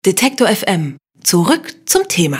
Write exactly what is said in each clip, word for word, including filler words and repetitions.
Detektor F M. Zurück zum Thema.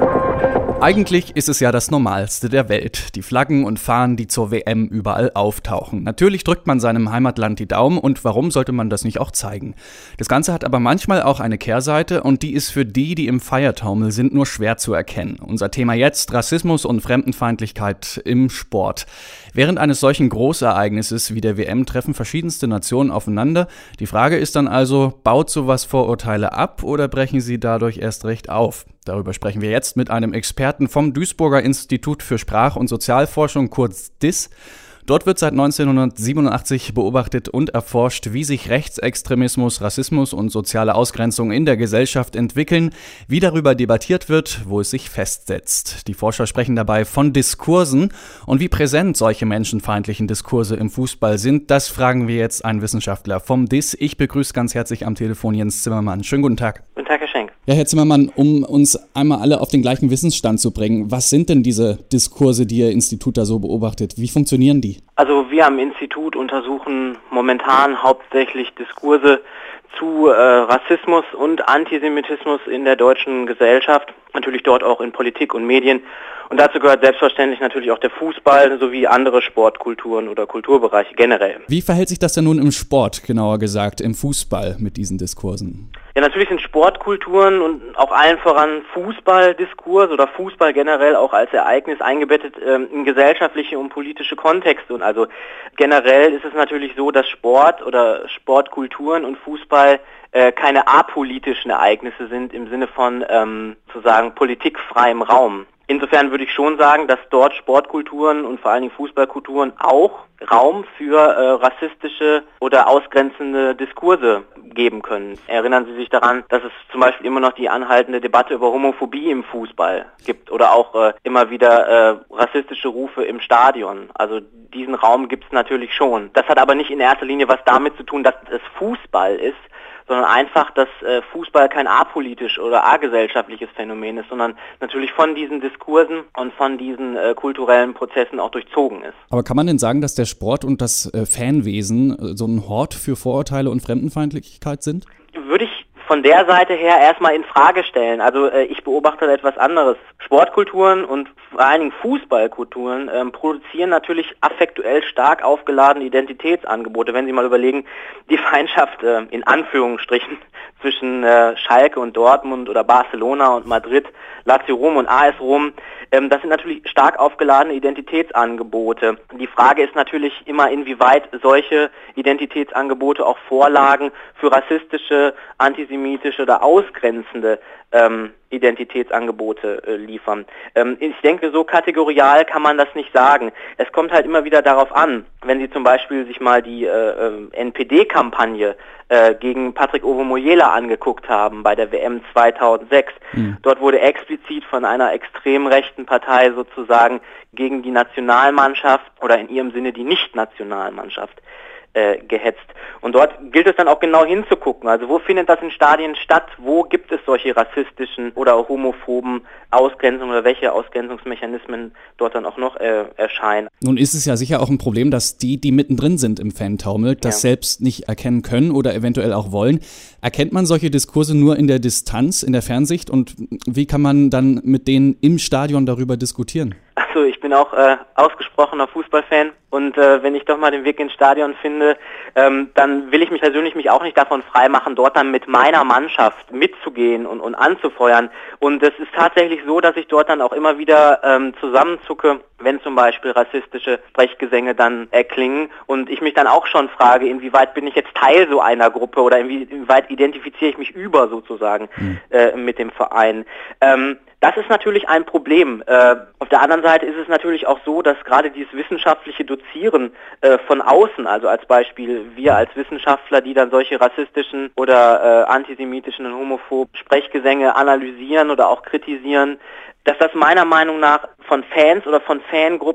Eigentlich ist es ja das Normalste der Welt. Die Flaggen und Fahnen, die zur W M überall auftauchen. Natürlich drückt man seinem Heimatland die Daumen und warum sollte man das nicht auch zeigen? Das Ganze hat aber manchmal auch eine Kehrseite und die ist für die, die im Feiertaumel sind, nur schwer zu erkennen. Unser Thema jetzt: Rassismus und Fremdenfeindlichkeit im Sport. Während eines solchen Großereignisses wie der W M treffen verschiedenste Nationen aufeinander. Die Frage ist dann also, baut sowas Vorurteile ab oder brechen sie dadurch erst recht auf? Darüber sprechen wir jetzt mit einem Experten vom Duisburger Institut für Sprach- und Sozialforschung, kurz D I S. Dort wird seit neunzehnhundertsiebenundachtzig beobachtet und erforscht, wie sich Rechtsextremismus, Rassismus und soziale Ausgrenzung in der Gesellschaft entwickeln, wie darüber debattiert wird, wo es sich festsetzt. Die Forscher sprechen dabei von Diskursen und wie präsent solche menschenfeindlichen Diskurse im Fußball sind. Das fragen wir jetzt einen Wissenschaftler vom D I S. Ich begrüße ganz herzlich am Telefon Jens Zimmermann. Schönen guten Tag. Guten Tag, Herr Schenk. Ja, Herr Zimmermann, um uns einmal alle auf den gleichen Wissensstand zu bringen, was sind denn diese Diskurse, die Ihr Institut da so beobachtet? Wie funktionieren die? Also wir am Institut untersuchen momentan hauptsächlich Diskurse zu äh, Rassismus und Antisemitismus in der deutschen Gesellschaft, natürlich dort auch in Politik und Medien. Und dazu gehört selbstverständlich natürlich auch der Fußball sowie andere Sportkulturen oder Kulturbereiche generell. Wie verhält sich das denn nun im Sport, genauer gesagt, im Fußball mit diesen Diskursen? Ja, natürlich sind Sportkulturen und auch allen voran Fußballdiskurs oder Fußball generell auch als Ereignis eingebettet ähm, in gesellschaftliche und politische Kontexte. Und also generell ist es natürlich so, dass Sport oder Sportkulturen und Fußball äh, keine apolitischen Ereignisse sind im Sinne von ähm, sozusagen politikfreiem Raum. Insofern würde ich schon sagen, dass dort Sportkulturen und vor allen Dingen Fußballkulturen auch Raum für äh, rassistische oder ausgrenzende Diskurse geben können. Erinnern Sie sich daran, dass es zum Beispiel immer noch die anhaltende Debatte über Homophobie im Fußball gibt oder auch äh, immer wieder äh, rassistische Rufe im Stadion. Also diesen Raum gibt es natürlich schon. Das hat aber nicht in erster Linie was damit zu tun, dass es Fußball ist, sondern einfach, dass äh, Fußball kein apolitisch oder agesellschaftliches Phänomen ist, sondern natürlich von diesen Diskursen und von diesen äh, kulturellen Prozessen auch durchzogen ist. Aber kann man denn sagen, dass der Sport und das äh, Fanwesen äh, so ein Hort für Vorurteile und Fremdenfeindlichkeit sind? Würde ich von der Seite her erstmal in Frage stellen. Also äh, ich beobachte etwas anderes. Sportkulturen und vor allen Dingen Fußballkulturen ähm, produzieren natürlich affektuell stark aufgeladene Identitätsangebote. Wenn Sie mal überlegen, die Feindschaft äh, in Anführungsstrichen zwischen äh, Schalke und Dortmund oder Barcelona und Madrid, Lazio Rom und A S Rom, ähm, das sind natürlich stark aufgeladene Identitätsangebote. Die Frage ist natürlich immer, inwieweit solche Identitätsangebote auch Vorlagen für rassistische, antisemitische oder ausgrenzende ähm, Identitätsangebote äh, liefern. Ähm, ich denke, so kategorial kann man das nicht sagen. Es kommt halt immer wieder darauf an, wenn Sie zum Beispiel sich mal die äh, äh, N P D-Kampagne äh, gegen Patrick Ovomoyela angeguckt haben bei der W M zweitausendsechs. Mhm. Dort wurde explizit von einer extrem rechten Partei sozusagen gegen die Nationalmannschaft oder in ihrem Sinne die Nicht-Nationalmannschaft Äh, gehetzt. Und dort gilt es dann auch genau hinzugucken. Also wo findet das in Stadien statt? Wo gibt es solche rassistischen oder homophoben Ausgrenzungen oder welche Ausgrenzungsmechanismen dort dann auch noch äh, erscheinen? Nun ist es ja sicher auch ein Problem, dass die, die mittendrin sind im Fantaumel, das ja. selbst nicht erkennen können oder eventuell auch wollen. Erkennt man solche Diskurse nur in der Distanz, in der Fernsicht? Und wie kann man dann mit denen im Stadion darüber diskutieren? Also ich bin auch äh, ausgesprochener Fußballfan und äh, wenn ich doch mal den Weg ins Stadion finde, ähm, dann will ich mich persönlich mich auch nicht davon freimachen, dort dann mit meiner Mannschaft mitzugehen und, und anzufeuern. Und es ist tatsächlich so, dass ich dort dann auch immer wieder ähm, zusammenzucke, wenn zum Beispiel rassistische Sprechgesänge dann erklingen und ich mich dann auch schon frage, inwieweit bin ich jetzt Teil so einer Gruppe oder inwieweit identifiziere ich mich über sozusagen mhm. äh, mit dem Verein. Ähm, Das ist natürlich ein Problem. Äh, auf der anderen Seite ist es natürlich auch so, dass gerade dieses wissenschaftliche Dozieren äh, von außen, also als Beispiel wir als Wissenschaftler, die dann solche rassistischen oder äh, antisemitischen und homophoben Sprechgesänge analysieren oder auch kritisieren, dass das meiner Meinung nach von Fans oder von Fangruppen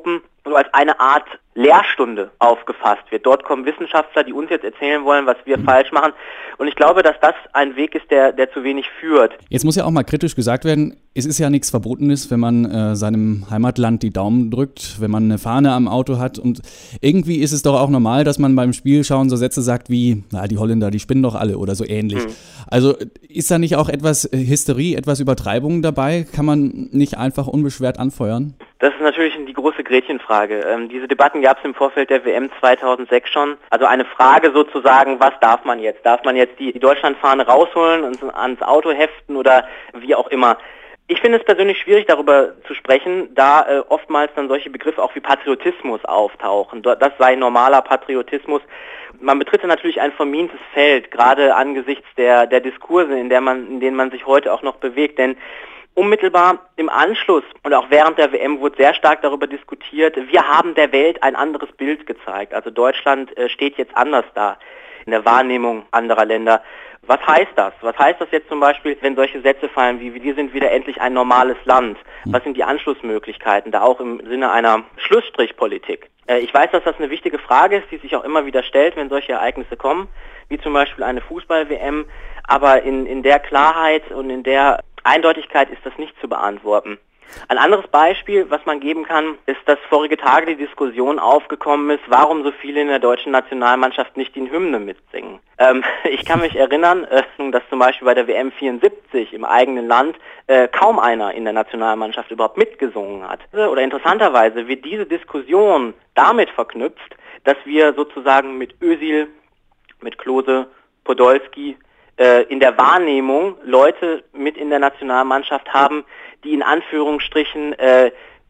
so als eine Art Lehrstunde aufgefasst wird. Dort kommen Wissenschaftler, die uns jetzt erzählen wollen, was wir mhm. falsch machen. Und ich glaube, dass das ein Weg ist, der, der zu wenig führt. Jetzt muss ja auch mal kritisch gesagt werden, es ist ja nichts Verbotenes, wenn man äh, seinem Heimatland die Daumen drückt, wenn man eine Fahne am Auto hat. Und irgendwie ist es doch auch normal, dass man beim Spielschauen so Sätze sagt wie, na, die Holländer, die spinnen doch alle oder so ähnlich. Mhm. Also ist da nicht auch etwas Hysterie, etwas Übertreibung dabei? Kann man nicht einfach unbeschwert anfeuern? Das ist natürlich die große Gretchenfrage. Ähm, diese Debatten gab es im Vorfeld der W M zweitausendsechs schon. Also eine Frage sozusagen, was darf man jetzt? Darf man jetzt die, die Deutschlandfahne rausholen und ans Auto heften oder wie auch immer? Ich finde es persönlich schwierig, darüber zu sprechen, da äh, oftmals dann solche Begriffe auch wie Patriotismus auftauchen. Das sei normaler Patriotismus. Man betritt natürlich ein vermintes Feld, gerade angesichts der, der Diskurse, in, der man, in denen man sich heute auch noch bewegt. Denn unmittelbar im Anschluss und auch während der W M wurde sehr stark darüber diskutiert, wir haben der Welt ein anderes Bild gezeigt. Also Deutschland äh, steht jetzt anders da in der Wahrnehmung anderer Länder. Was heißt das? Was heißt das jetzt zum Beispiel, wenn solche Sätze fallen wie, wir sind wieder endlich ein normales Land? Was sind die Anschlussmöglichkeiten, da auch im Sinne einer Schlussstrichpolitik? Äh, ich weiß, dass das eine wichtige Frage ist, die sich auch immer wieder stellt, wenn solche Ereignisse kommen, wie zum Beispiel eine Fußball-W M. Aber in, in der Klarheit und in der Eindeutigkeit ist das nicht zu beantworten. Ein anderes Beispiel, was man geben kann, ist, dass vorige Tage die Diskussion aufgekommen ist, warum so viele in der deutschen Nationalmannschaft nicht die Hymne mitsingen. Ähm, ich kann mich erinnern, äh, dass zum Beispiel bei der W M vierundsiebzig im eigenen Land äh, kaum einer in der Nationalmannschaft überhaupt mitgesungen hat. Oder interessanterweise wird diese Diskussion damit verknüpft, dass wir sozusagen mit Özil, mit Klose, Podolski äh, in der Wahrnehmung Leute mit in der Nationalmannschaft haben, die in Anführungsstrichen äh,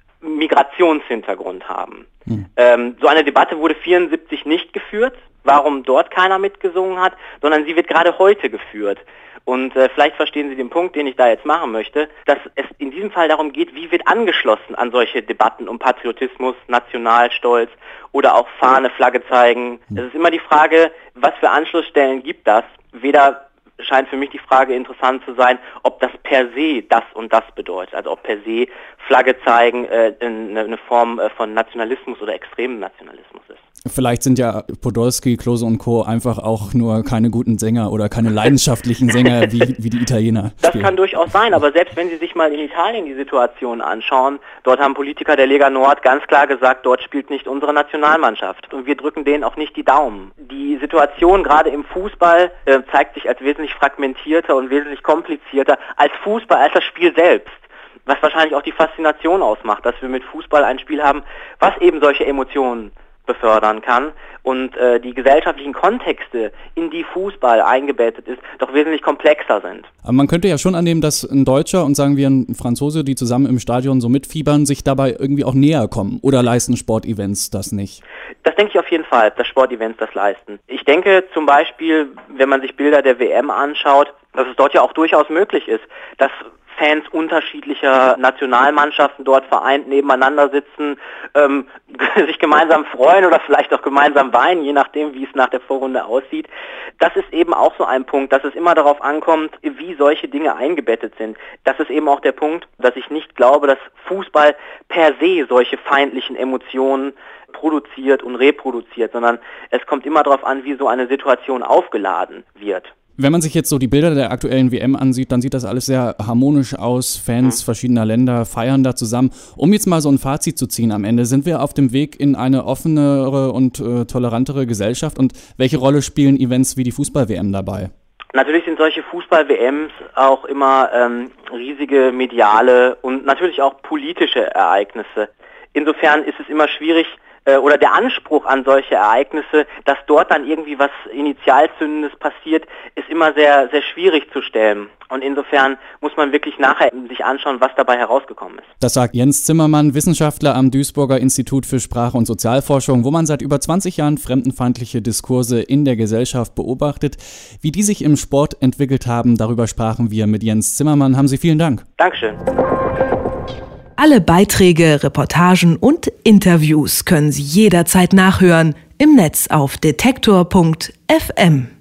Migrationshintergrund haben. Hm. Ähm, so eine Debatte wurde vierundsiebzig nicht geführt, warum dort keiner mitgesungen hat, sondern sie wird gerade heute geführt. Und äh, vielleicht verstehen Sie den Punkt, den ich da jetzt machen möchte, dass es in diesem Fall darum geht, wie wird angeschlossen an solche Debatten um Patriotismus, Nationalstolz oder auch Fahne, Flagge zeigen. Hm. Es ist immer die Frage, was für Anschlussstellen gibt das? Weder scheint für mich die Frage interessant zu sein, ob das per se das und das bedeutet. Also ob per se Flagge zeigen äh, eine, eine Form äh, von Nationalismus oder extremen Nationalismus ist. Vielleicht sind ja Podolski, Klose und Co. einfach auch nur keine guten Sänger oder keine leidenschaftlichen Sänger wie, wie die Italiener. Das spielen. Kann durchaus sein, aber selbst wenn Sie sich mal in Italien die Situation anschauen, dort haben Politiker der Lega Nord ganz klar gesagt, dort spielt nicht unsere Nationalmannschaft und wir drücken denen auch nicht die Daumen. Die Situation gerade im Fußball äh, zeigt sich als wesentlich fragmentierter und wesentlich komplizierter als Fußball, als das Spiel selbst. Was wahrscheinlich auch die Faszination ausmacht, dass wir mit Fußball ein Spiel haben, was eben solche Emotionen befördern kann und äh, die gesellschaftlichen Kontexte, in die Fußball eingebettet ist, doch wesentlich komplexer sind. Aber man könnte ja schon annehmen, dass ein Deutscher und sagen wir ein Franzose, die zusammen im Stadion so mitfiebern, sich dabei irgendwie auch näher kommen. Oder leisten Sportevents das nicht? Das denke ich auf jeden Fall, dass Sportevents das leisten. Ich denke zum Beispiel, wenn man sich Bilder der W M anschaut, dass es dort ja auch durchaus möglich ist, dass Fans unterschiedlicher Nationalmannschaften dort vereint nebeneinander sitzen, ähm, sich gemeinsam freuen oder vielleicht auch gemeinsam weinen, je nachdem, wie es nach der Vorrunde aussieht. Das ist eben auch so ein Punkt, dass es immer darauf ankommt, wie solche Dinge eingebettet sind. Das ist eben auch der Punkt, dass ich nicht glaube, dass Fußball per se solche feindlichen Emotionen produziert und reproduziert, sondern es kommt immer darauf an, wie so eine Situation aufgeladen wird. Wenn man sich jetzt so die Bilder der aktuellen W M ansieht, dann sieht das alles sehr harmonisch aus. Fans mhm. verschiedener Länder feiern da zusammen. Um jetzt mal so ein Fazit zu ziehen am Ende, sind wir auf dem Weg in eine offenere und äh, tolerantere Gesellschaft? Und welche Rolle spielen Events wie die Fußball-W M dabei? Natürlich sind solche Fußball-W Ms auch immer ähm, riesige mediale und natürlich auch politische Ereignisse. Insofern ist es immer schwierig, oder der Anspruch an solche Ereignisse, dass dort dann irgendwie was Initialzündendes passiert, ist immer sehr, sehr schwierig zu stellen. Und insofern muss man wirklich nachher sich anschauen, was dabei herausgekommen ist. Das sagt Jens Zimmermann, Wissenschaftler am Duisburger Institut für Sprache- und Sozialforschung, wo man seit über zwanzig Jahren fremdenfeindliche Diskurse in der Gesellschaft beobachtet. Wie die sich im Sport entwickelt haben, darüber sprachen wir mit Jens Zimmermann. Haben Sie vielen Dank. Dankeschön. Alle Beiträge, Reportagen und Interviews können Sie jederzeit nachhören im Netz auf detektor punkt f m.